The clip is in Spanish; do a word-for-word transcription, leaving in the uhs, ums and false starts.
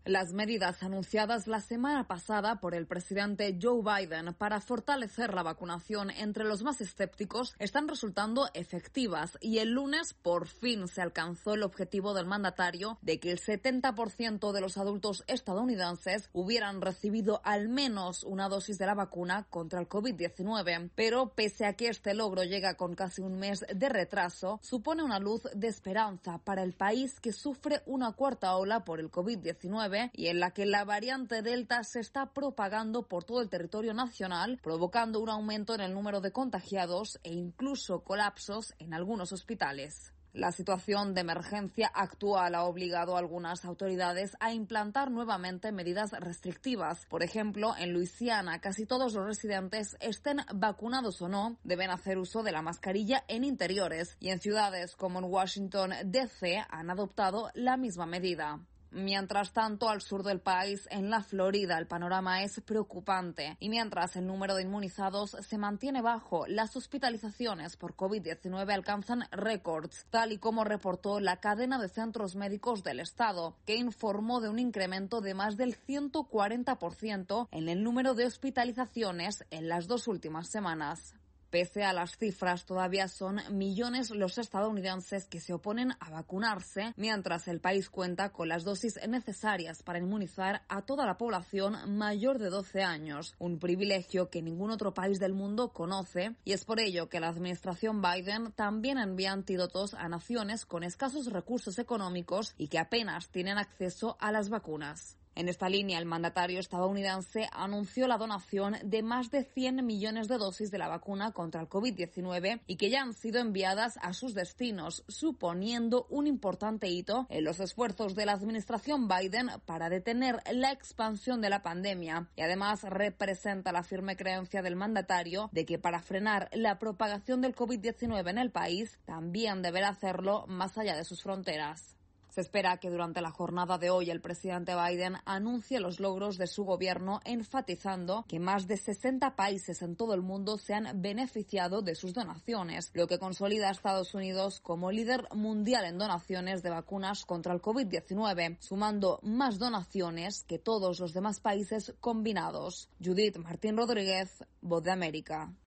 Las medidas anunciadas la semana pasada por el presidente Joe Biden para fortalecer la vacunación entre los más escépticos están resultando efectivas y el lunes por fin se alcanzó el objetivo del mandatario de que el setenta por ciento de los adultos estadounidenses hubieran recibido al menos una dosis de la vacuna contra el COVID diecinueve. Pero pese a que este logro llega con casi un mes de retraso, supone una luz de esperanza para el país que sufre una cuarta ola por el COVID diecinueve y en la que la variante Delta se está propagando por todo el territorio nacional, provocando un aumento en el número de contagiados e incluso colapsos en algunos hospitales. La situación de emergencia actual ha obligado a algunas autoridades a implantar nuevamente medidas restrictivas. Por ejemplo, en Luisiana, casi todos los residentes, estén vacunados o no, deben hacer uso de la mascarilla en interiores, y en ciudades como en Washington D C han adoptado la misma medida. Mientras tanto, al sur del país, en la Florida, el panorama es preocupante y mientras el número de inmunizados se mantiene bajo, las hospitalizaciones por COVID diecinueve alcanzan récords, tal y como reportó la cadena de centros médicos del estado, que informó de un incremento de más del ciento cuarenta por ciento en el número de hospitalizaciones en las dos últimas semanas. Pese a las cifras, todavía son millones los estadounidenses que se oponen a vacunarse, mientras el país cuenta con las dosis necesarias para inmunizar a toda la población mayor de doce años, un privilegio que ningún otro país del mundo conoce, y es por ello que la administración Biden también envía antídotos a naciones con escasos recursos económicos y que apenas tienen acceso a las vacunas. En esta línea, el mandatario estadounidense anunció la donación de más de cien millones de dosis de la vacuna contra el COVID diecinueve y que ya han sido enviadas a sus destinos, suponiendo un importante hito en los esfuerzos de la administración Biden para detener la expansión de la pandemia. Y además representa la firme creencia del mandatario de que para frenar la propagación del COVID diecinueve en el país, también deberá hacerlo más allá de sus fronteras. Se espera que durante la jornada de hoy el presidente Biden anuncie los logros de su gobierno, enfatizando que más de sesenta países en todo el mundo se han beneficiado de sus donaciones, lo que consolida a Estados Unidos como líder mundial en donaciones de vacunas contra el COVID diecinueve, sumando más donaciones que todos los demás países combinados. Judith Martín Rodríguez, Voz de América.